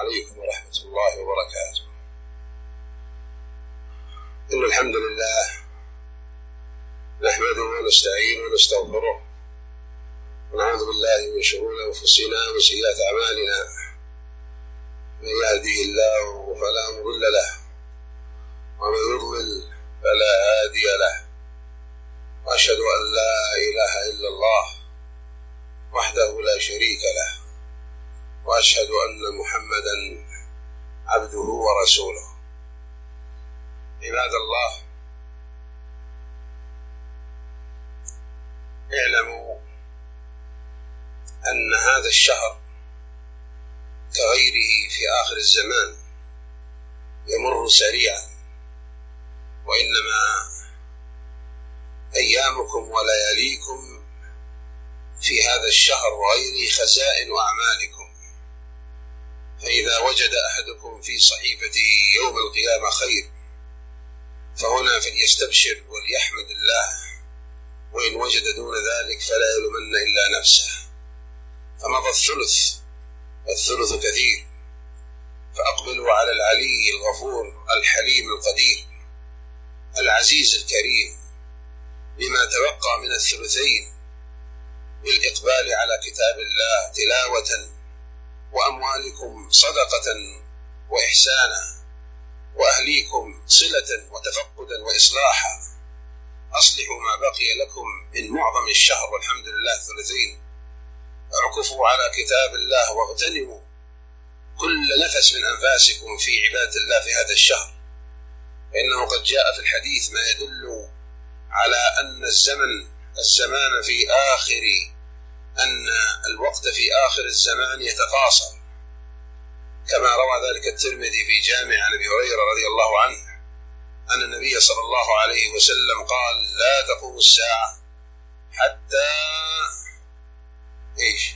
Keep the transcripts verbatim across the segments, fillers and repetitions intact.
عليكم ورحمة الله وبركاته. إن الحمد لله نحمده ونستعينه ونستغفره ونعوذ بالله من شرور أنفسنا وسيئات أعمالنا، من يهده الله فلا مضل له ومن يضلل فلا هادي له، وأشهد أن لا إله إلا الله وحده لا شريك له، وأشهد أن محمدا عبده ورسوله. عباد الله، اعلموا أن هذا الشهر كغيره في آخر الزمان يمر سريعا، وإنما أيامكم ولياليكم في هذا الشهر وغيره خزائن أعمالكم، فإذا وجد أحدكم في صحيفته يوم القيامة خير فهنا فليستبشر وليحمد الله، وإن وجد دون ذلك فلا يلومن إلا نفسه. فمضى الثلث، الثلث كثير، فأقبلوا على العلي الغفور الحليم القدير العزيز الكريم بما تبقى من الثلثين بالإقبال على كتاب الله تلاوة، وأموالكم صدقة وإحسانا، وأهليكم صلة وتفقدا وإصلاحا. أصلحوا ما بقي لكم من معظم الشهر والحمد لله ثلثين، اعكفوا على كتاب الله واغتنموا كل نفس من أنفاسكم في عبادة الله في هذا الشهر، فإنه قد جاء في الحديث ما يدل على أن الزمن الزمان في آخر أن الوقت في آخر الزمان يتقاصر، كما روى ذلك الترمذي في جامع عن أبي هريرة رضي الله عنه أن النبي صلى الله عليه وسلم قال: لا تقوم الساعة حتى إيش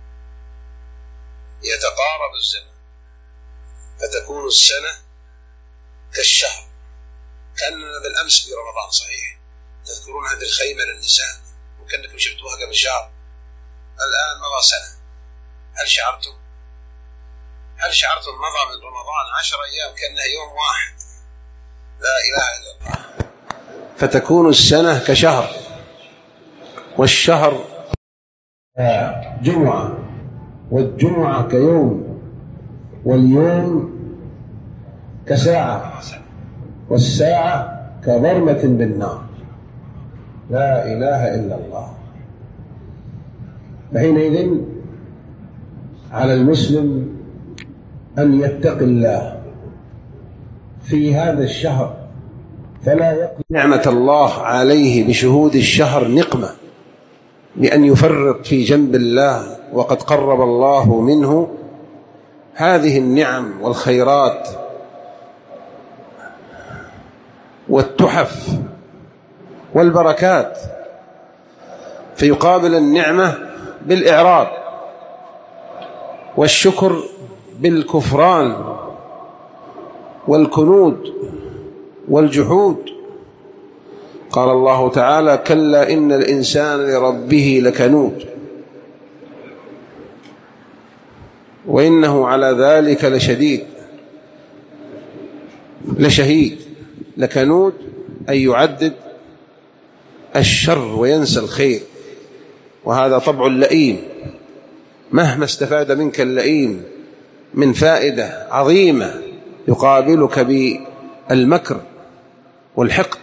يتقارب الزمن فتكون السنة كالشهر. كأننا بالأمس في رمضان، صحيح تذكرون هذه الخيمة للنساء وكأنكم شفتوها قبل شهر، الآن مضى سنة. هل شعرتم هل شعرتم مضى من رمضان عشر أيام كأنها يوم واحد؟ لا إله إلا الله. فتكون السنة كشهر، والشهر جمعة، والجمعة كيوم، واليوم كساعة، والساعة كضرمة بالنار. لا إله إلا الله. فحينئذ على المسلم أن يتقي الله في هذا الشهر، فلا يقل نعمة الله عليه بشهود الشهر نقمة بأن يفرط في جنب الله، وقد قرب الله منه هذه النعم والخيرات والتحف والبركات، فيقابل النعمة بالإعراض، والشكر بالكفران والكنود والجحود. قال الله تعالى: كلا إن الإنسان لربه لكنود وإنه على ذلك لشديد لشهيد. لكنود أي يعدد الشر وينسى الخير، وهذا طبع اللئيم. مهما استفاد منك اللئيم من فائدة عظيمة يقابلك بالمكر والحقد،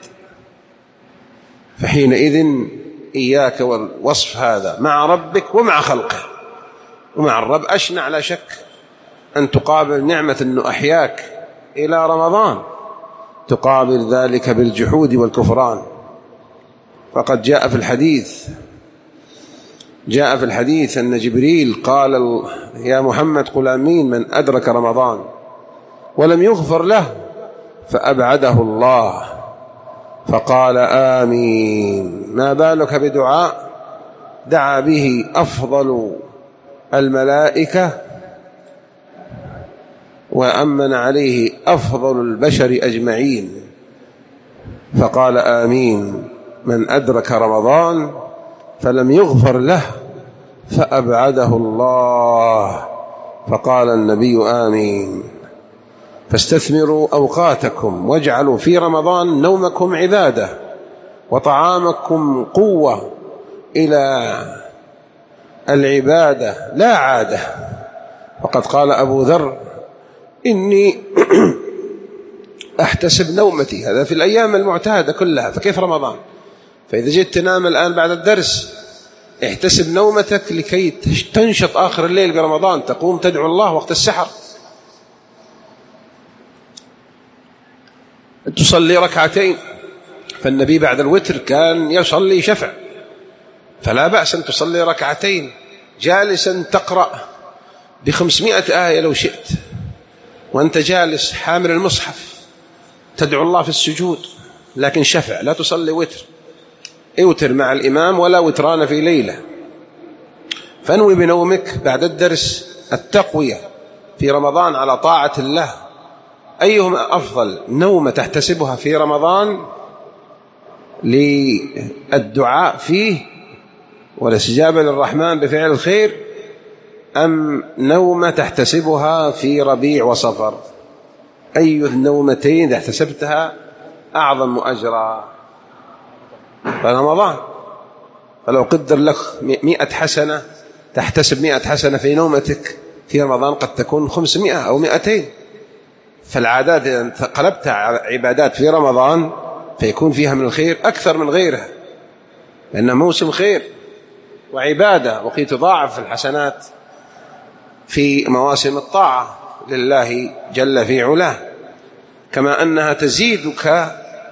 فحينئذ إياك والوصف هذا مع ربك ومع خلقه ومع الرب. أشنع لا شك أن تقابل نعمة أنه أحياك إلى رمضان، تقابل ذلك بالجحود والكفران. فقد جاء في الحديث جاء في الحديث أن جبريل قال: يا محمد قل آمين من أدرك رمضان ولم يغفر له، فأبعده الله فقال آمين. ما بالك بدعاء دعا به أفضل الملائكة وأمن عليه أفضل البشر أجمعين، فقال آمين من أدرك رمضان فلم يغفر له فأبعده الله فقال النبي آمين. فاستثمروا أوقاتكم واجعلوا في رمضان نومكم عبادة وطعامكم قوة إلى العبادة لا عادة. فقد قال أبو ذر إني أحتسب نومتي، هذا في الأيام المعتادة كلها، فكيف رمضان؟ فإذا جيت تنام الآن بعد الدرس احتسب نومتك لكي تنشط آخر الليل برمضان، تقوم تدعو الله وقت السحر، تصلي ركعتين. فالنبي بعد الوتر كان يصلي شفع، فلا بأس أن تصلي ركعتين جالسا تقرأ بخمسمائة آية لو شئت، وأنت جالس حامل المصحف تدعو الله في السجود، لكن شفع، لا تصلي وتر. اوتر مع الإمام ولا وتران في ليلة. فانوي بنومك بعد الدرس التقوية في رمضان على طاعة الله. أيهما أفضل، نومة تحتسبها في رمضان للدعاء فيه والاستجابة للرحمن بفعل الخير، أم نومة تحتسبها في ربيع وصفر؟ أي النومتين إذا احتسبتها أعظم أجرا؟ فرمضان، فلو قدر لك مئة حسنة تحتسب مئة حسنة في نومتك في رمضان، قد تكون خمسمائة أو مئتين. فالعادات إذا قلبتها عبادات في رمضان فيكون فيها من الخير أكثر من غيرها، لأنه موسم خير وعبادة، وقي تضاعف الحسنات في مواسم الطاعة لله جل في علاه، كما أنها تزيدك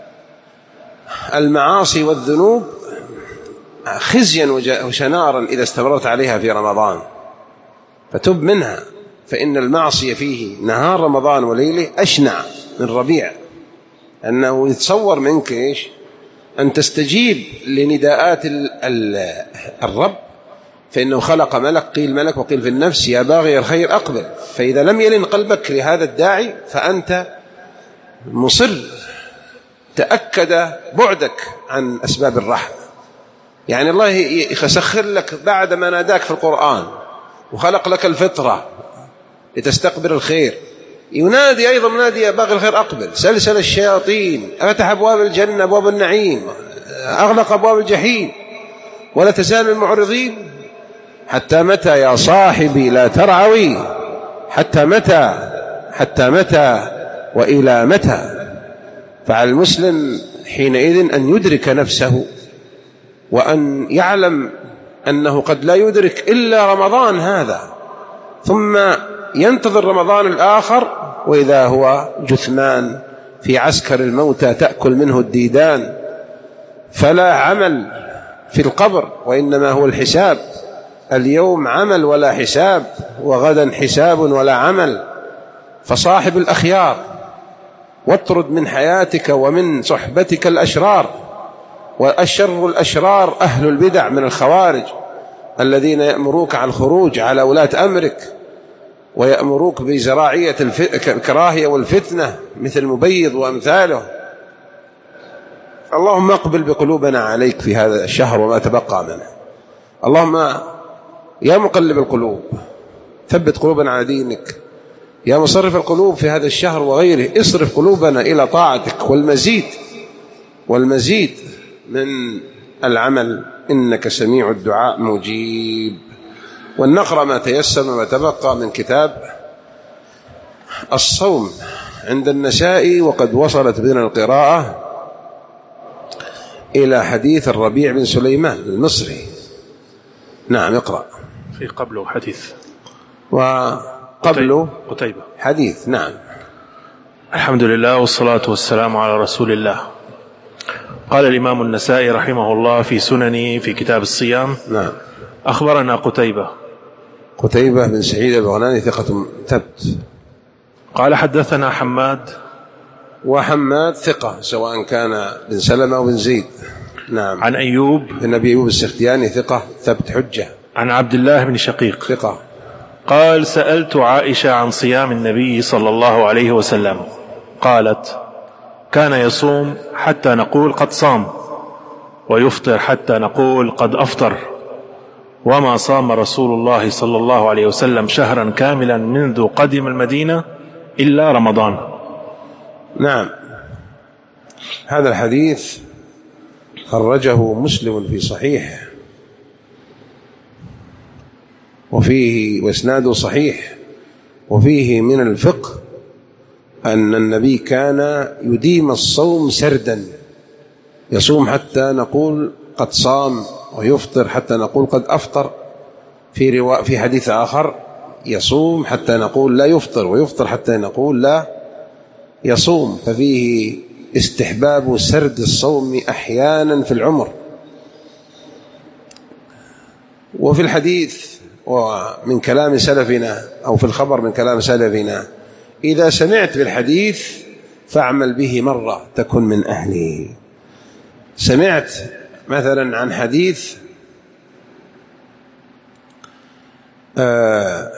المعاصي والذنوب خزيا وشنارا إذا استمرت عليها في رمضان، فتب منها. فإن المعصية فيه نهار رمضان وليله أشنع من ربيع، أنه يتصور منك إيش؟ أن تستجيب لنداءات الرب، فإنه خلق ملك، قيل ملك وقيل في النفس يا باغي الخير أقبل. فإذا لم يلن قلبك لهذا الداعي فأنت مصر، تأكد بعدك عن أسباب الرحمة. يعني الله يسخر لك بعد ما ناداك في القرآن وخلق لك الفطرة لتستقبل الخير، ينادي أيضا منادي يا باغي الخير أقبل. سلسل الشياطين، فتح أبواب الجنة أبواب النعيم، أغلق أبواب الجحيم، ولا تزال المعرضين. حتى متى يا صاحبي لا ترعوي؟ حتى متى؟ حتى متى وإلى متى؟ فعلى المسلم حينئذ أن يدرك نفسه، وأن يعلم أنه قد لا يدرك إلا رمضان هذا، ثم ينتظر رمضان الآخر وإذا هو جثمان في عسكر الموتى تأكل منه الديدان. فلا عمل في القبر وإنما هو الحساب. اليوم عمل ولا حساب، وغدا حساب ولا عمل. فصاحب الأخيار، واطرد من حياتك ومن صحبتك الأشرار. والشر الأشرار أهل البدع من الخوارج الذين يأمروك عن الخروج على ولاة أمرك، ويأمروك بزراعية الكراهية والفتنة مثل مبيض وأمثاله. اللهم اقبل بقلوبنا عليك في هذا الشهر وما تبقى منه. اللهم يا مقلب القلوب ثبت قلوبنا على دينك، يا مصرف القلوب في هذا الشهر وغيره اصرف قلوبنا إلى طاعتك والمزيد والمزيد من العمل، إنك سميع الدعاء مجيب. ونقرأ ما تيسر وما تبقى من كتاب الصوم عند النسائي، وقد وصلت بنا القراءة إلى حديث الربيع بن سليمان المصري. نعم اقرأ. في قبله حديث وقبله قتيبة حديث. نعم. الحمد لله والصلاة والسلام على رسول الله. قال الإمام النسائي رحمه الله في سننه في كتاب الصيام: نعم. أخبرنا قتيبة قتيبة بن سعيد البغلاني ثقة ثبت. قال حدثنا حماد، وحماد ثقة سواء كان بن سلمة أو بن زيد. نعم. عن أيوب بن أبي أيوب السختياني ثقة ثبت حجة. عن عبد الله بن شقيق ثقة. قال: سألت عائشة عن صيام النبي صلى الله عليه وسلم، قالت: كان يصوم حتى نقول قد صام، ويفطر حتى نقول قد أفطر، وما صام رسول الله صلى الله عليه وسلم شهرا كاملا منذ قدم المدينة إلا رمضان. نعم، هذا الحديث خرجه مسلم في صحيح، وفيه واسناده صحيح، وفيه من الفقه أن النبي كان يديم الصوم سردا، يصوم حتى نقول قد صام، ويفطر حتى نقول قد أفطر. في رواء في حديث آخر يصوم حتى نقول لا يفطر، ويفطر حتى نقول لا يصوم. ففيه استحباب سرد الصوم أحيانا في العمر. وفي الحديث ومن كلام سلفنا أو في الخبر من كلام سلفنا: إذا سمعت بالحديث فاعمل به مرة تكن من أهله. سمعت مثلا عن حديث آه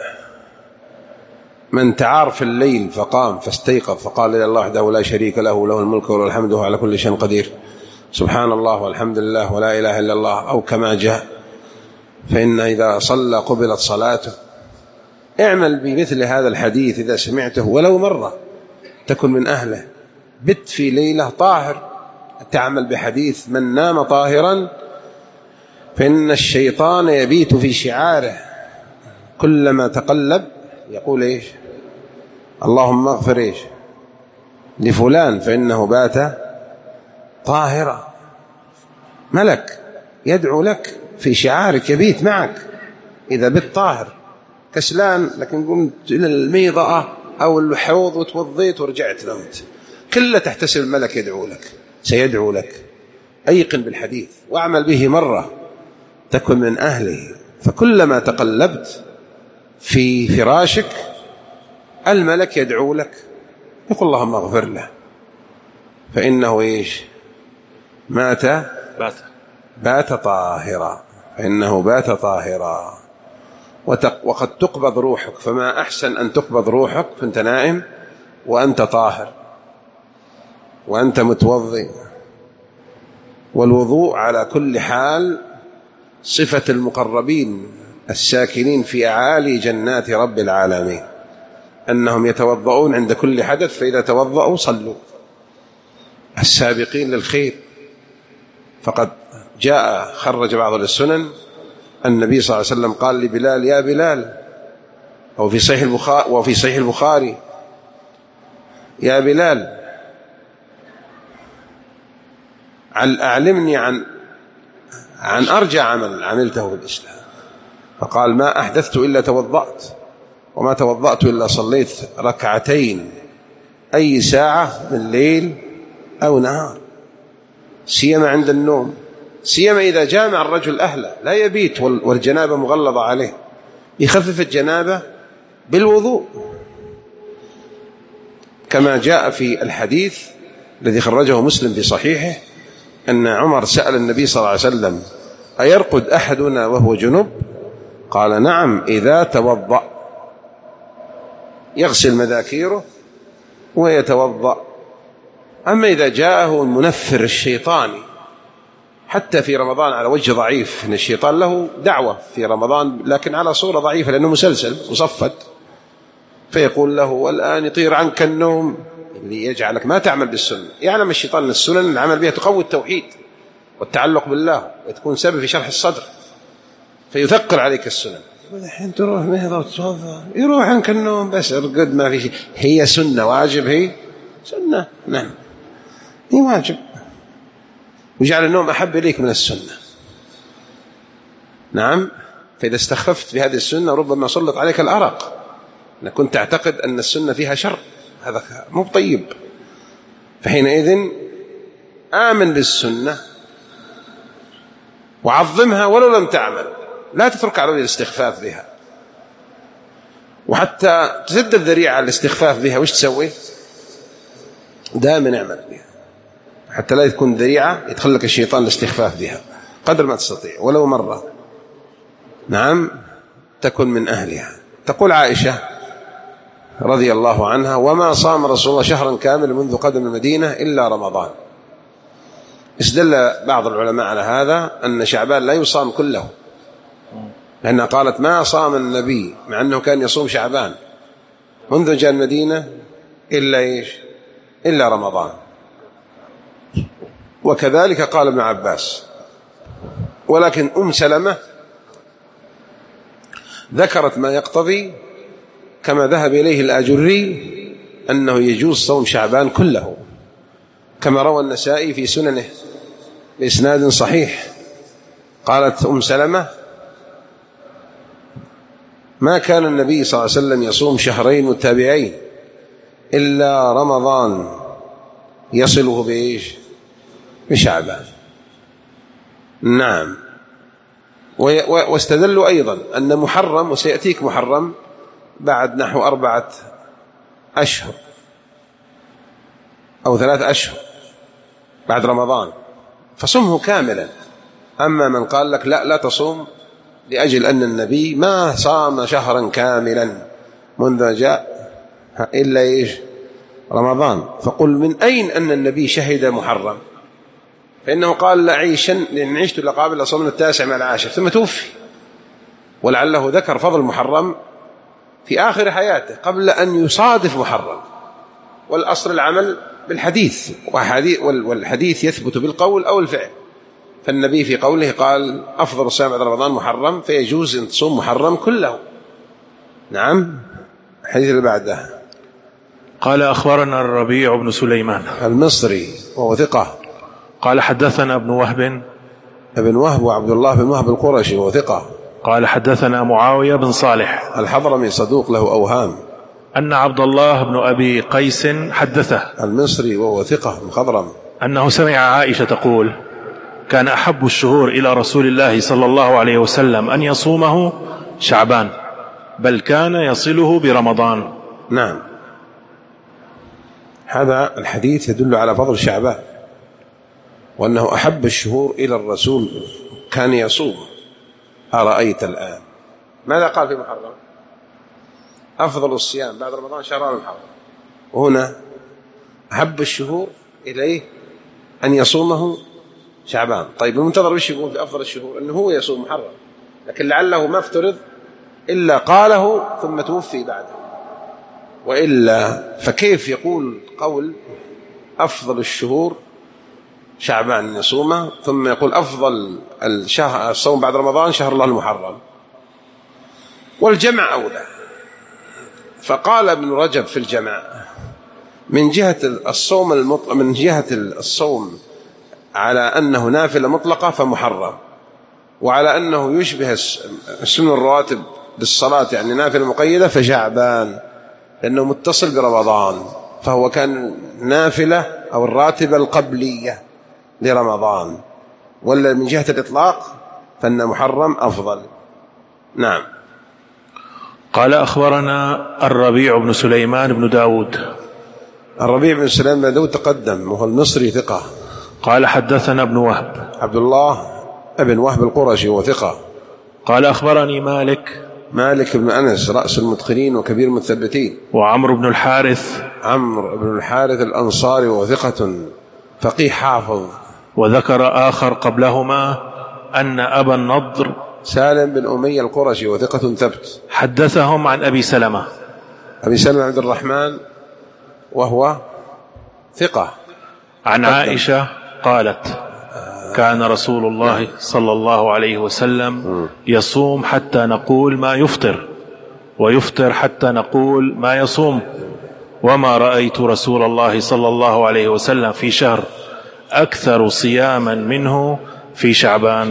من تعار في الليل فقام فاستيقظ فقال إلى الله وحده لا شريك له له الملك وله الحمد وهو على كل شيء قدير، سبحان الله والحمد لله ولا إله إلا الله، أو كما جاء، فإن إذا صلى قبلت صلاته. اعمل بمثل هذا الحديث إذا سمعته ولو مرة تكن من أهله. بت في ليلة طاهر، تعمل بحديث من نام طاهرا فإن الشيطان يبيت في شعاره، كلما تقلب يقول إيش؟ اللهم اغفر إيش لفلان فإنه بات طاهرا. ملك يدعو لك في شعارك، يبيت معك إذا بت طاهر. كسلان لكن قمت إلى الميضة أو الحوض وتوضيت ورجعت نمت، كله تحتسب الملك يدعو لك، سيدعو لك. أيقن بالحديث واعمل به مرة تكن من أهله. فكلما تقلبت في فراشك الملك يدعو لك، يقول اللهم اغفر له فإنه إيش؟ مات بات بات طاهرا، فإنه بات طاهرا. وقد تقبض روحك، فما أحسن أن تقبض روحك فأنت نائم وأنت طاهر وأنت متوضئ. والوضوء على كل حال صفة المقربين الساكنين في أعالي جنات رب العالمين، أنهم يتوضؤون عند كل حدث، فإذا توضؤوا صلوا، السابقين للخير. فقد جاء خرج بعض السنن النبي صلى الله عليه وسلم قال لبلال: يا بلال، أو في صحيح البخاري وفي صحيح البخاري: يا بلال أعلمني عن عن أرجى عمل عملته في الإسلام. فقال: ما أحدثت إلا توضأت، وما توضأت إلا صليت ركعتين أي ساعة من ليل أو نهار، سيما عند النوم، سيما إذا جامع الرجل أهله لا يبيت والجنابة مغلظة عليه، يخفف الجنابة بالوضوء، كما جاء في الحديث الذي خرجه مسلم في صحيحه أن عمر سأل النبي صلى الله عليه وسلم: أيرقد أحدنا وهو جنب؟ قال: نعم، إذا توضأ، يغسل مذاكيره ويتوضأ. أما إذا جاءه المنفر الشيطاني حتى في رمضان على وجه ضعيف، إن الشيطان له دعوة في رمضان لكن على صورة ضعيفة لأنه مسلسل مصفد، فيقول له: والآن يطير عنك النوم، اللي يجعلك ما تعمل بالسنة. يعلم الشيطان أن السنن العمل بها تقوي التوحيد والتعلق بالله وتكون سبب في شرح الصدر، فيثقل عليك السنن. الحين تروح مهضة وتتوضأ يروح عنك النوم، بس ارقد ما في شيء. هي سنة واجب، هي سنة، نعم هي واجب، وجعل النوم أحب إليك من السنة. نعم، فإذا استخففت بهذه السنة ربما سلط عليك الأرق، أنك كنت تعتقد أن السنة فيها شر، هذا مو طيب. فحينئذ آمن بالسنة وعظمها ولو لم تعمل، لا تترك على الاستخفاف بها. وحتى تسد الذريعة على الاستخفاف بها وش تسوي؟ دائما اعمل بها حتى لا تكون ذريعة يدخلك الشيطان الاستخفاف بها قدر ما تستطيع ولو مرة. نعم، تكن من أهلها. تقول عائشة رضي الله عنها: وما صام رسول الله شهرا كاملا منذ قدم المدينة إلا رمضان. استدل بعض العلماء على هذا أن شعبان لا يصام كله، لأنها قالت ما صام النبي مع أنه كان يصوم شعبان منذ جاء المدينة إلا إيش إلا رمضان. وكذلك قال ابن عباس. ولكن أم سلمة ذكرت ما يقتضي كما ذهب إليه الآجري أنه يجوز صوم شعبان كله، كما روى النسائي في سننه بإسناد صحيح. قالت أم سلمة ما كان النبي صلى الله عليه وسلم يصوم شهرين متتابعين إلا رمضان يصله بإيش بشعبان. نعم. واستدلوا أيضا أن محرم، وسيأتيك محرم بعد نحو أربعة أشهر أو ثلاث أشهر بعد رمضان، فصمه كاملا. أما من قال لك لا لا تصوم لأجل أن النبي ما صام شهرا كاملا منذ جاء إلا إيش رمضان، فقل من أين أن النبي شهد محرم؟ فإنه قال لعيشا لأن عشت لقابل صومنا التاسع مع العاشر ثم توفي، ولعله ذكر فضل محرم في آخر حياته قبل أن يصادف محرم. والأصل العمل بالحديث، والحديث يثبت بالقول أو الفعل. فالنبي في قوله قال أفضل الصيام بعد رمضان محرم، فيجوز أن تصوم محرم كله. نعم. الحديث اللي بعده قال أخبرنا الربيع بن سليمان المصري وهو ثقة. قال حدثنا ابن وهب ابن وهب وعبد الله بن وهب القرشي وهو ثقة. قال حدثنا معاوية بن صالح الحضرمي صدوق له أوهام. أن عبد الله بن أبي قيس حدثه المصري وهو ثقة مخضرم أنه سمع عائشة تقول كان أحب الشهور إلى رسول الله صلى الله عليه وسلم أن يصومه شعبان، بل كان يصله برمضان. نعم. هذا الحديث يدل على فضل شعبان، وأنه أحب الشهور إلى الرسول كان يصوم. أرأيت الآن ماذا قال في محرم؟ أفضل الصيام بعد رمضان شهران محرم، وهنا أحب الشهور إليه أن يصومه شعبان. طيب المنتظر وش يقول في أفضل الشهور؟ أنه هو يصوم محرم، لكن لعله ما افترض إلا قاله ثم توفي بعده، وإلا فكيف يقول قول أفضل الشهور شعبان يصومه ثم يقول أفضل الشهر الصوم بعد رمضان شهر الله المحرم؟ والجمع أولى. فقال ابن رجب في الجمع من جهة الصوم المطلق، من جهة الصوم على أنه نافلة مطلقة فمحرم، وعلى أنه يشبه السنن الرواتب بالصلاة يعني نافلة مقيدة فشعبان، لأنه متصل برمضان، فهو كان نافلة أو الراتبة القبلية لرمضان. ولا من جهة الإطلاق فإن محرم أفضل. نعم. قال أخبرنا الربيع بن سليمان بن داود. الربيع بن سليمان بن داود تقدم وهو المصري ثقة. قال حدثنا ابن وهب عبد الله ابن وهب القرشي وثقة. قال أخبرني مالك مالك بن أنس رأس المتقنين وكبير المثبتين. وعمرو بن الحارث عمرو بن الحارث الأنصاري وثقة فقيه حافظ. وذكر آخر قبلهما أن أبا النضر سالم بن أمية القرشي وثقة ثبت حدثهم عن أبي سلمة أبي سلمة عبد الرحمن وهو ثقة عن عائشة قالت كان رسول الله صلى الله عليه وسلم يصوم حتى نقول ما يفطر، ويفطر حتى نقول ما يصوم، وما رأيت رسول الله صلى الله عليه وسلم في شهر أكثر صياما منه في شعبان.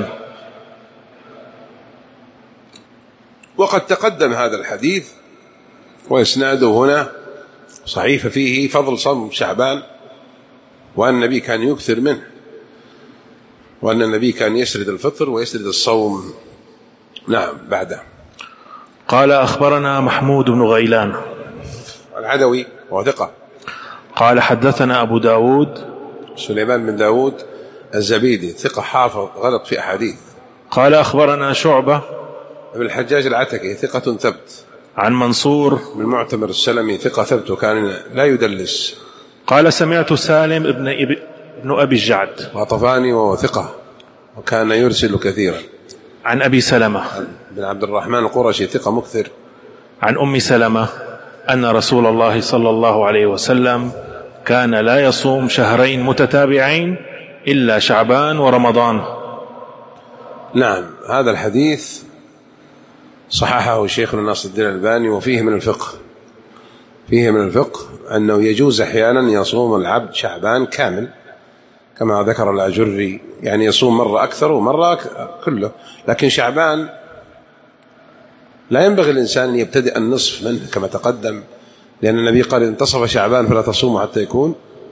وقد تقدم هذا الحديث وإسناده هنا صحيح، فيه فضل صوم شعبان، وأن النبي كان يكثر منه، وأن النبي كان يسرد الفطر ويسرد الصوم. نعم. بعده قال أخبرنا محمود بن غيلان العدوي وثقة. قال حدثنا أبو داود سليمان بن داود الزبيدي ثقة حافظ غلط في أحاديث. قال أخبرنا شعبة ابن الحجاج العتكي ثقة ثبت. عن منصور بن المعتمر السلمي ثقة ثبت وكان لا يدلس. قال سمعت سالم ابن, ابن أبي الجعد وطفاني وهو ثقة وكان يرسل كثيرا. عن أبي سلمة بن عبد الرحمن القرشي ثقة مكثر. عن أم سلمة أن رسول الله صلى الله عليه وسلم كان لا يصوم شهرين متتابعين إلا شعبان ورمضان. نعم، هذا الحديث صححه شيخنا ناصر الدين الألباني، وفيه من الفقه فيه من الفقه أنه يجوز أحيانا يصوم العبد شعبان كامل كما ذكر الأجري، يعني يصوم مرة أكثر ومرة كله، لكن شعبان لا ينبغي الإنسان أن يبتدئ النصف منه كما تقدم، لأن النبي قال إن انتصف شعبان فلا تصوموا حتى يكون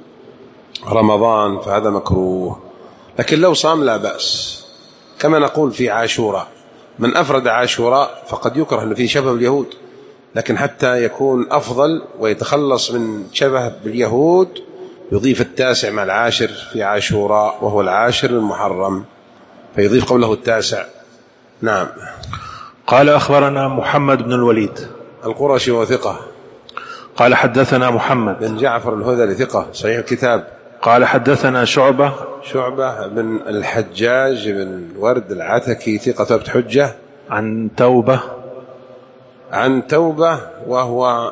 رمضان، فهذا مكروه. لكن لو صام لا بأس، كما نقول في عاشوراء من أفرد عاشوراء فقد يكره أنه فيه شبه باليهود، لكن حتى يكون أفضل ويتخلص من شبه باليهود يضيف التاسع مع العاشر في عاشوراء وهو العاشر المحرم، فيضيف قوله التاسع. نعم. قال أخبرنا محمد بن الوليد القرشي وثقة. قال حدثنا محمد بن جعفر الهذلي ثقة صحيح الكتاب. قال حدثنا شعبة شعبة بن الحجاج بن ورد العتكي ثقة ثبت حجة. عن توبة عن توبة وهو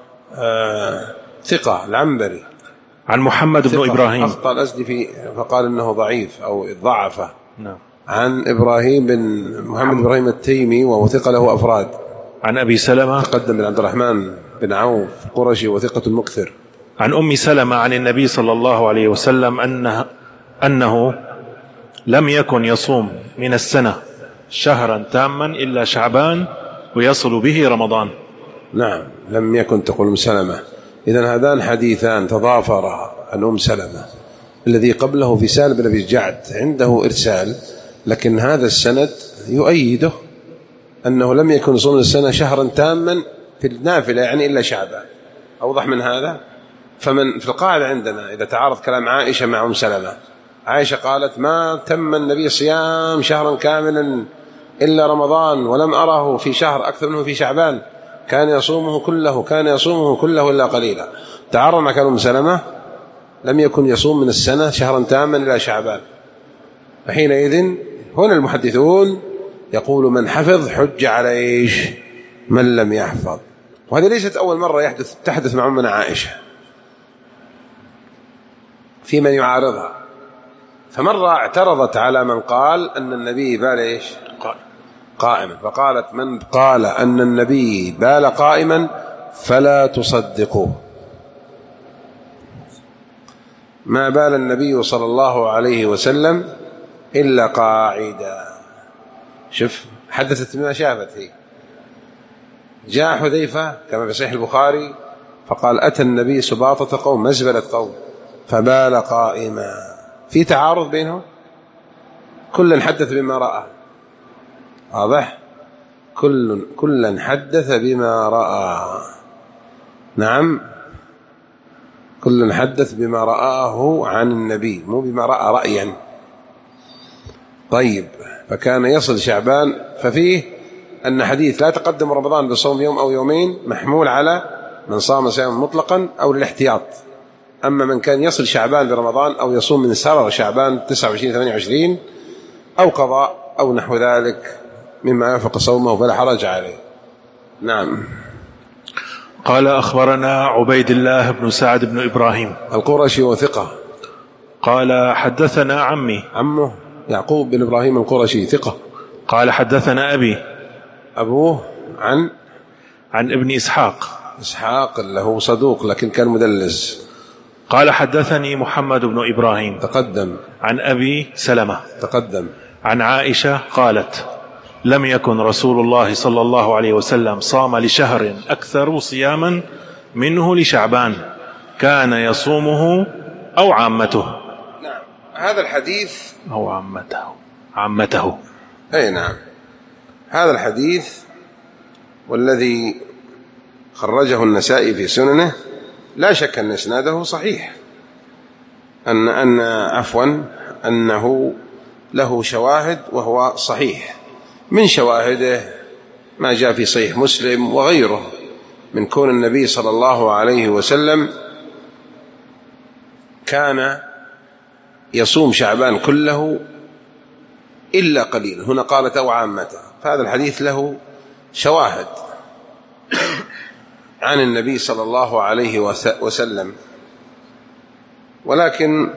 آه ثقة العنبري. عن محمد بن إبراهيم أخطأ الأزدي في فقال إنه ضعيف أو ضعفه. نعم. عن إبراهيم بن محمد إبراهيم التيمي وهو ثقة له أفراد. عن أبي سلمة تقدم بن عبد الرحمن بن عوف القرشي وثقة المكثر. عن أم سلمة عن النبي صلى الله عليه وسلم أنه, أنه لم يكن يصوم من السنة شهرا تاما إلا شعبان ويصل به رمضان. نعم، لم يكن تقول أم سلمة. إذن هذان حديثان تضافرا عن أم سلمة. الذي قبله في سالم بن أبي الجعد عنده إرسال، لكن هذا السند يؤيده أنه لم يكن يصوم السنة شهرا تاما في النافلة يعني إلا شعبان. أوضح من هذا. فمن في القاعدة عندنا إذا تعارض كلام عائشة مع أم سلمة، عائشة قالت ما تم النبي صيام شهرا كاملا إلا رمضان ولم أره في شهر أكثر منه في شعبان، كان يصومه كله كان يصومه كله إلا قليلا. تعارض مع كلام أم سلمة لم يكن يصوم من السنة شهرا تاما إلا شعبان. فحينئذ هنا المحدثون يقول من حفظ حج على إيش من لم يحفظ. وهذه ليست أول مرة يحدث تحدث مع أمنا عائشة في من يعارضها. فمرة اعترضت على من قال أن النبي بال إيش قائما، فقالت من قال أن النبي بال قائما فلا تصدقوه، ما بال النبي صلى الله عليه وسلم إلا قاعدا. شوف حدثت بما شافت هي. جاء حذيفة كما في صحيح البخاري فقال أتى النبي سباطة قوم مزبلة قوم فبال قائما. في تعارض بينهم، كل حدث بما رأى. واضح؟ كل كل حدث بما رأى. نعم، كل حدث بما رآه عن النبي مو بما رأى رأيا. طيب، فكان يصل شعبان، ففيه أن حديث لا تقدم رمضان بصوم يوم أو يومين محمول على من صام صيام مطلقا أو للاحتياط. أما من كان يصل شعبان برمضان أو يصوم من سرر شعبان تسعة وعشرين ثمانية وعشرين أو قضاء أو نحو ذلك مما يوافق صومه فلا حرج عليه. نعم. قال أخبرنا عبيد الله بن سعد بن إبراهيم القرشي وثقة. قال حدثنا عمي عمه يعقوب بن إبراهيم القرشي ثقة. قال حدثنا أبي أبوه عن عن ابن إسحاق إسحاق له صدوق لكن كان مدلس. قال حدثني محمد بن إبراهيم تقدم. عن أبي سلمة تقدم. عن عائشة قالت لم يكن رسول الله صلى الله عليه وسلم صام لشهر أكثر صياما منه لشعبان، كان يصومه أو عامته. نعم، هذا الحديث أو عامته عامته أي نعم، هذا الحديث والذي خرجه النسائي في سننه لا شك أن إسناده صحيح، أن أن عفوا أنه له شواهد وهو صحيح. من شواهده ما جاء في صحيح مسلم وغيره من كون النبي صلى الله عليه وسلم كان يصوم شعبان كله إلا قليلا. هنا قالت أو عامته، فهذا الحديث له شواهد عن النبي صلى الله عليه وسلم. ولكن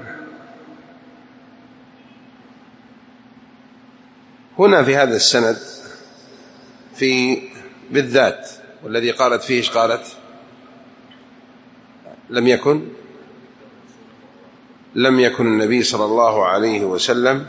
هنا في هذا السند في بالذات والذي قالت فيه إيش قالت؟ لم يكن لم يكن النبي صلى الله عليه وسلم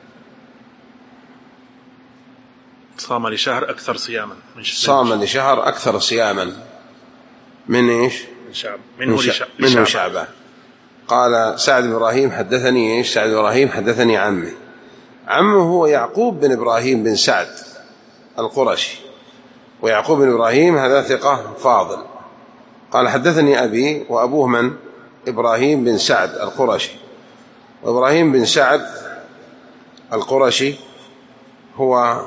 صام لشهر أكثر صياما من صام لشهر أكثر صياما من إيش؟ من شعب منه, من منه شعبان. قال سعد بن إبراهيم حدثني إيش؟ سعد بن إبراهيم حدثني عمي. عمه هو يعقوب بن إبراهيم بن سعد القرشي، ويعقوب بن إبراهيم هذا ثقة فاضل. قال حدثني أبي، وأبوه من؟ إبراهيم بن سعد القرشي. وإبراهيم بن سعد القرشي هو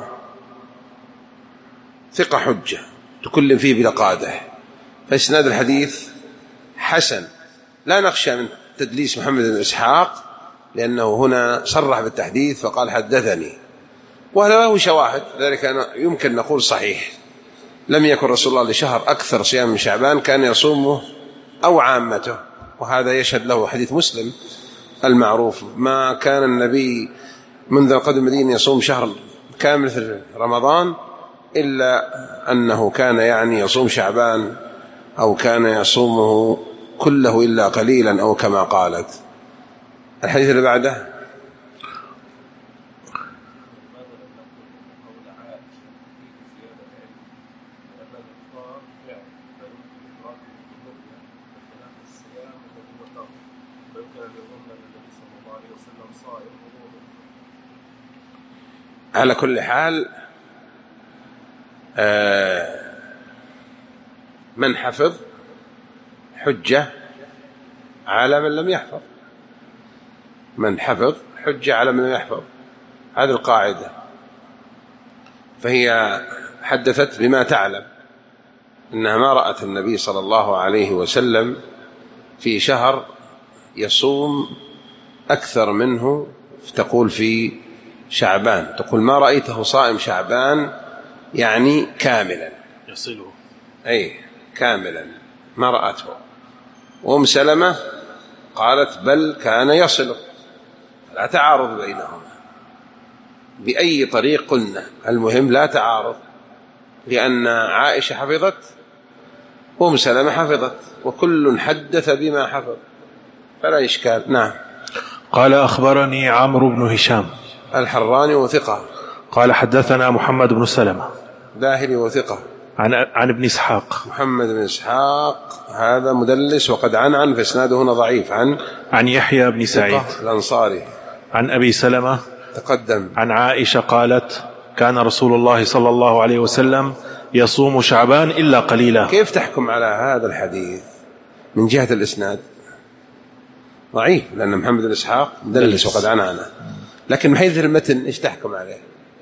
ثقة حجة تكلم فيه بلقاده، فإسناد الحديث حسن، لا نخشى من تدليس محمد بن إسحاق لأنه هنا صرح بالتحديث فقال حدثني، وهذا له شواهد، ذلك يمكن نقول صحيح. لم يكن رسول الله لشهر أكثر صيام من شعبان، كان يصومه أو عامته، وهذا يشهد له حديث مسلم المعروف: ما كان النبي منذ قدم المدينة يصوم شهر كامل مثل رمضان إلا أنه كان يعني يصوم شعبان أو كان يصومه كله إلا قليلا، أو كما قالت. الحديث اللي بعده: على كل حال من حفظ حجة على من لم يحفظ، من حفظ حجة على من لم يحفظ، هذه القاعدة. فهي حدثت بما تعلم، إنها ما رأت النبي صلى الله عليه وسلم في شهر يصوم أكثر منه، تقول في شعبان، تقول ما رأيته صائم شعبان يعني كاملا يصله، أي كاملا ما رأته. وأم سلمة قالت بل كان يصله، لا تعارض بينهما بأي طريق قلنا، المهم لا تعارض، لأن عائشة حفظت وأم سلمة حفظت، وكل حدث بما حفظ فلا إشكال. نعم. قال أخبرني عمرو بن هشام الحراني وثقة. قال حدثنا محمد بن سلمة داهلي وثقة. عن عن ابن إسحاق محمد بن إسحاق هذا مدلس وقد عنعن، فإسناده هنا ضعيف. عن عن يحيى بن سعيد الأنصاري. عن أبي سلمة تقدم. عن عائشة قالت: كان رسول الله صلى الله عليه وسلم يصوم شعبان إلا قليلا. كيف تحكم على هذا الحديث من جهة الإسناد؟ ضعيف، لأن محمد بن إسحاق مدلس وقد عنعن، لكن من حيث المتن إيش تحكم عليه؟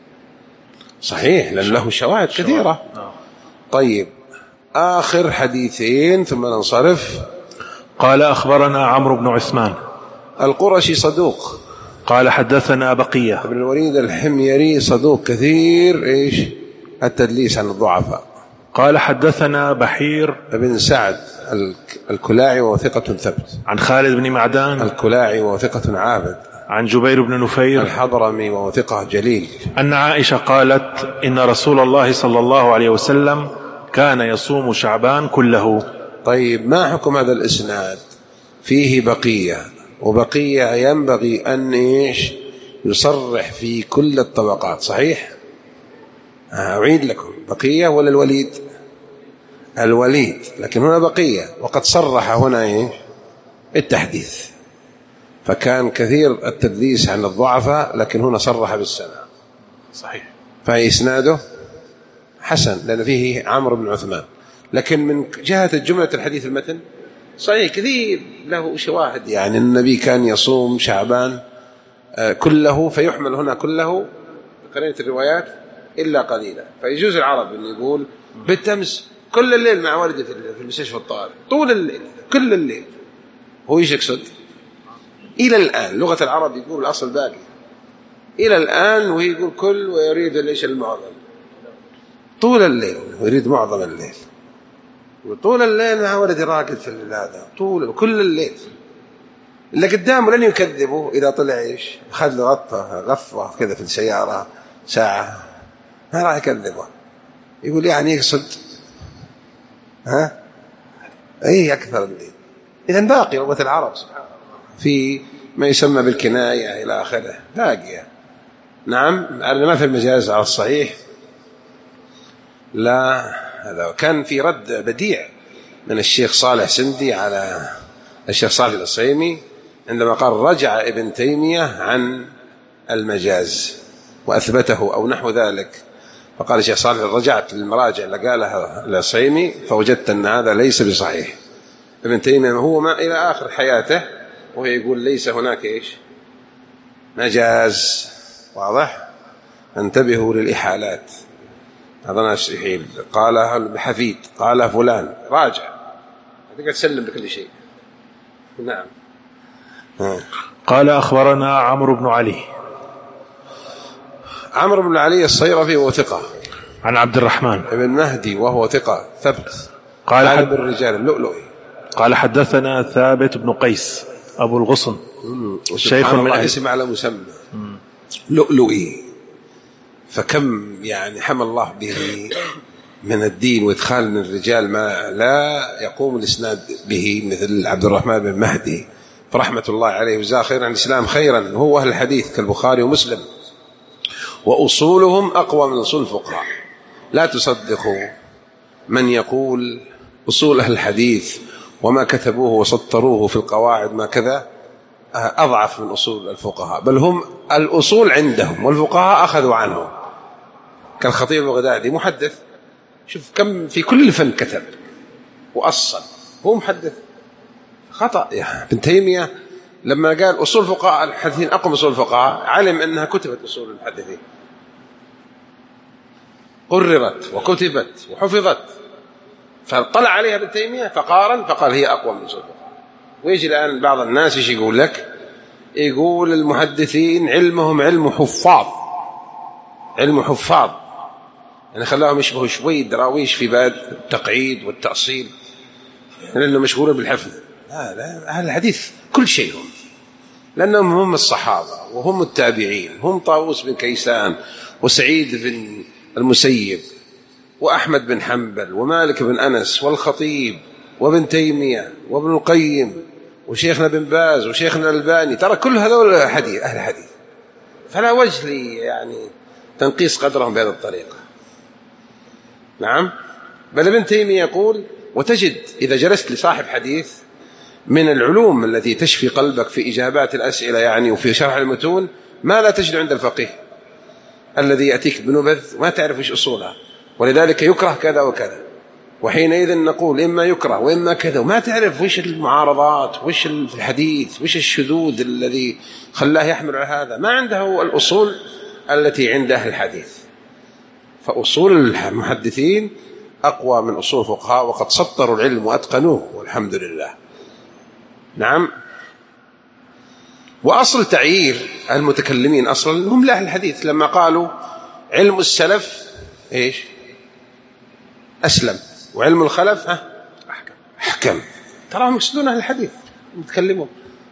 صحيح، لأن له شواهد كثيرة. طيب، آخر حديثين ثم ننصرف. قال أخبرنا عمرو بن عثمان القرشي صدوق. قال حدثنا بقية ابن الوليد الحميري صدوق كثير إيش التدليس عن الضعفاء. قال حدثنا بحير ابن سعد الكلاعي وثقة ثبت. عن خالد بن معدان الكلاعي وثقة عابد. عن جبير بن نفير الحضرمي وثقة جليل. أن عائشة قالت: إن رسول الله صلى الله عليه وسلم كان يصوم شعبان كله. طيب، ما حكم هذا الإسناد؟ فيه بقية، وبقية ينبغي أن إيش يصرح في كل الطبقات، صحيح؟ أعيد لكم: بقية ولا الوليد؟ الوليد، لكن هنا بقية، وقد صرح هنا إيه التحديث، فكان كثير التدليس عن الضعفاء، لكن هنا صرح بالسماع، صحيح. فإسناده حسن لأن فيه عمرو بن عثمان، لكن من جهة جملة الحديث المتن صحيح كثير له شواهد، يعني النبي كان يصوم شعبان كله، فيحمل هنا كله قرينة الروايات إلا قليلا. فيجوز العرب أن يقول بالتمس كل الليل مع والدي في المستشفى الطوارئ، طول الليل كل الليل، هو ايش يقصد؟ إلى الآن لغة العرب يقول الأصل باقي إلى الآن، وهي يقول كل ويريد ليش المعظم، طول الليل ويريد معظم الليل، وطول الليل مع ولد راقد في هذا طول كل الليل، اللي قدامه لن يكذبه إذا طلع إيش أخذ له غطة غفوة كذا في السيارة ساعة ما راح يكذبه، يقول يعني يقصد ها أي أكثر الليل. إذن باقي لغة العرب سبحانه في ما يسمى بالكناية إلى آخره باقية. نعم أنا ما في المجاز على الصحيح لا. هذا كان في رد بديع من الشيخ صالح سندي على الشيخ صالح العصيمي عندما قال رجع ابن تيمية عن المجاز وأثبته أو نحو ذلك، فقال الشيخ صالح رجعت للمراجع اللي قالها العصيمي فوجدت أن هذا ليس بصحيح. ابن تيمية هو ما إلى آخر حياته وهو يقول ليس هناك إيش مجاز. واضح؟ انتبهوا للإحالات، هذا ناس يحيل قالها بحفيد قالها فلان راجع تقدر تسلم بكل شيء. نعم. قال أخبرنا عمرو بن علي. عمرو بن علي الصيرفي وهو ثقة. عن عبد الرحمن ابن مهدي وهو ثقة ثبت. قال حد حد الرجال اللؤلؤي. قال حدثنا ثابت بن قيس أبو الغصن شيخ من أهل اسم على مسمى لؤلؤي، فكم يعني حمى الله به من الدين وإدخال من الرجال ما لا يقوم الإسناد به مثل عبد الرحمن بن مهدي فرحمة الله عليه وجزاه خيرا الإسلام خيرا. وهو أهل الحديث كالبخاري ومسلم وأصولهم أقوى من أصول الفقهاء. لا تصدقوا من يقول أصول أهل الحديث وما كتبوه وسطروه في القواعد ما كذا أضعف من أصول الفقهاء، بل هم الأصول عندهم والفقهاء أخذوا عنهم. كالخطيب البغدادي محدث، شوف كم في كل فن كتب وأصل، هو محدث خطأ. يا ابن تيمية لما قال أصول فقهاء الحديثين أقوم أصول الفقهاء علم أنها كتبت أصول المحدثين قررت وكتبت وحفظت، فطلع عليها ابن تيمية فقارن فقال هي أقوى من أصول الفقهاء. ويجي الآن بعض الناس ايش يقول لك؟ يقول المحدثين علمهم علم حفاظ، علم حفاظ يعني خلاهم يشبهوا شوي دراويش في باب التقعيد والتأصيل لأنه مشغولون بالحفظ. لا لا أهل الحديث كل شيء هم، لأنهم هم الصحابة وهم التابعين، هم طاووس بن كيسان وسعيد بن المسيب وأحمد بن حنبل ومالك بن أنس والخطيب وابن تيمية وابن القيم وشيخنا بن باز وشيخنا الألباني، ترى كل هذول حديث أهل الحديث، فلا وجه لي يعني تنقيص قدرهم بهذه الطريقة. نعم. بل ابن تيمية يقول وتجد إذا جلست لصاحب حديث من العلوم التي تشفي قلبك في إجابات الأسئلة يعني وفي شرح المتون ما لا تجد عند الفقيه الذي يأتيك بنبذ ما تعرف إيش أصولها، ولذلك يكره كذا وكذا، وحينئذ نقول إما يكره وإما كذا، وما تعرف وش المعارضات وش الحديث وش الشذوذ الذي خلاه يحمل على هذا، ما عنده الأصول التي عند أهل الحديث. فأصول المحدثين أقوى من أصول الفقهاء وقد سطروا العلم وأتقنوه والحمد لله. نعم. وأصل تعيير المتكلمين أصلا هم لأهل الحديث لما قالوا علم السلف إيش أسلم وعلم الخلف ها أحكم أحكم، تراهم يقصدون أهل الحديث يتكلمون.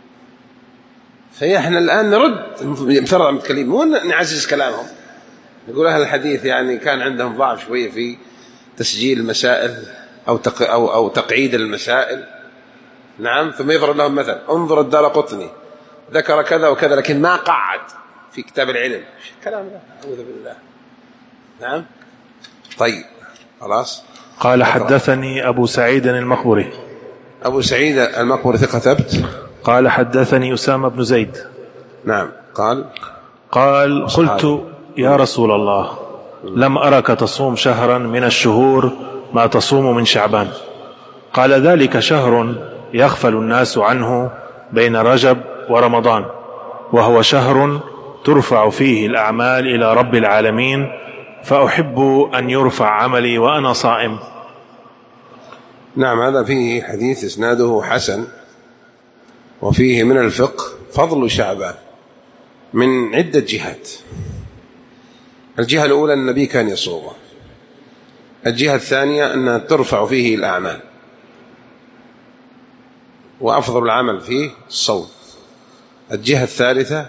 فإحنا الآن نرد فرض المتكلمين مو نعزز كلامهم، نقول أهل الحديث يعني كان عندهم ضعف شوية في تسجيل المسائل أو تق أو أو تقعيد المسائل. نعم. ثم يضرب لهم مثل انظر الدارقطني ذكر كذا وكذا لكن ما قعد في كتاب العلم، كلام لا أعوذ بالله. نعم. طيب خلاص. قال حدثني أبو سعيد المقبري. أبو سعيد المقبري ثقة ثبت. قال حدثني أسامة بن زيد. نعم. قال قال قلت يا رسول الله لم أرك تصوم شهرا من الشهور ما تصوم من شعبان. قال ذلك شهر يغفل الناس عنه بين رجب ورمضان، وهو شهر ترفع فيه الأعمال إلى رب العالمين، فأحب أن يرفع عملي وأنا صائم. نعم. هذا فيه حديث إسناده حسن، وفيه من الفقه فضل شعبان من عدة جهات. الجهة الأولى النبي كان يصومه، الجهة الثانية أن ترفع فيه الأعمال، وأفضل العمل فيه الصوم. الجهة الثالثة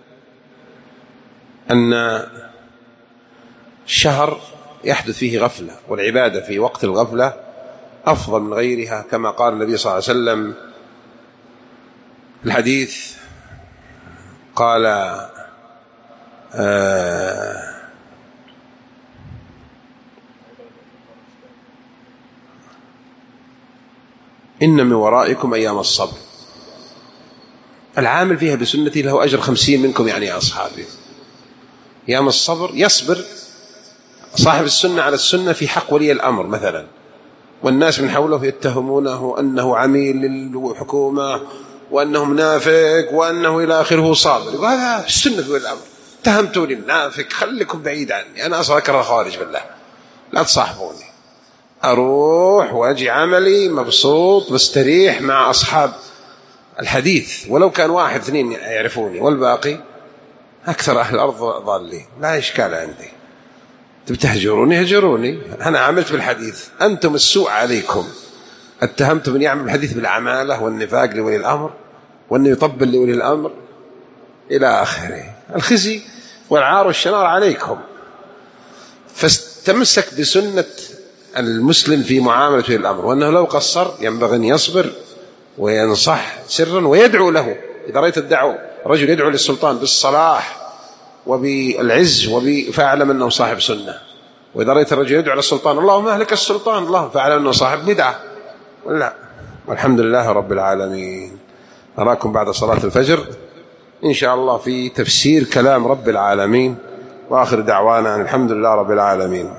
أن الشهر يحدث فيه غفلة، والعبادة في وقت الغفلة أفضل من غيرها، كما قال النبي صلى الله عليه وسلم الحديث، قال آه إن من ورائكم أيام الصبر، العامل فيها بسنتي له أجر خمسين منكم يعني يا أصحابي. أيام الصبر يصبر صاحب السنة على السنة في حق ولي الأمر مثلا، والناس من حوله يتهمونه أنه عميل للحكومة وأنه منافق وأنه إلى آخره صابر، يقول هذا السنة في ولي الأمر، اتهمتوني منافق، خليكم بعيد عني، أنا أصلا أكره الخوارج بالله، لا تصاحبوني، أروح وأجي عملي مبسوط مستريح مع أصحاب الحديث، ولو كان واحد اثنين يعرفوني والباقي أكثر أهل الأرض ضالين، لا إشكال عندي، تبتهجروني هجروني، أنا عملت بالحديث، أنتم السوء عليكم، اتهمتم من يعمل الحديث بالعمالة والنفاق لولي الأمر وأنه يطبل لولي الأمر إلى آخره، الخزي والعار والشنار عليكم. فاستمسك بسنة المسلم في معاملة ولي الأمر، وأنه لو قصر ينبغي أن يصبر وينصح سرا ويدعو له، إذا رأيت الدعوة رجل يدعو للسلطان بالصلاح وبالعز فاعلم أنه صاحب سنة، وإذا رأيت الرجل يدعو للسلطان اللهم أهلك السلطان اللهم فاعلم أنه صاحب بدعة. لا، والحمد لله رب العالمين. أراكم بعد صلاة الفجر إن شاء الله في تفسير كلام رب العالمين، وآخر دعوانا الحمد لله رب العالمين.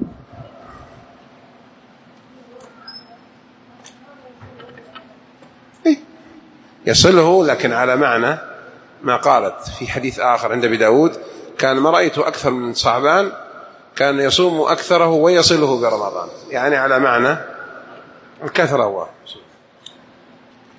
يصله لكن على معنى ما قالت في حديث آخر عند أبي داود، كان ما رأيته أكثر من صعبان كان يصوم أكثره ويصله برمضان، يعني على معنى الكثرة هو